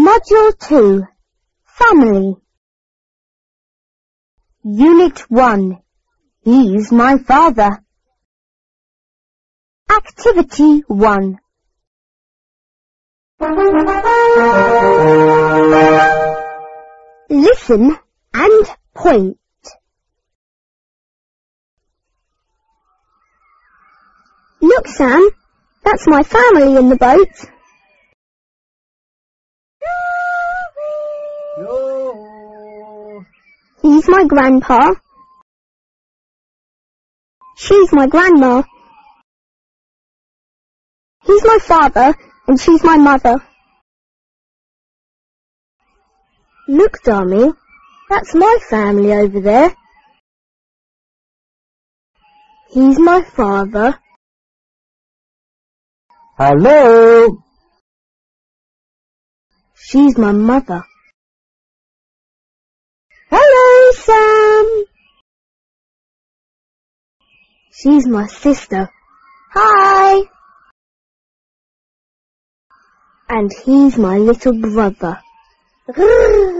Module 2. Family. Unit 1. He's my father. Activity 1. Listen and point. Look, Sam, that's my family in the boat. No. He's my grandpa. She's my grandma. He's my father, and she's my mother. Look, Dummy, that's my family over there. He's my father. Hello. She's my mother. Hello, Sam. She's my sister. Hi. And he's my little brother.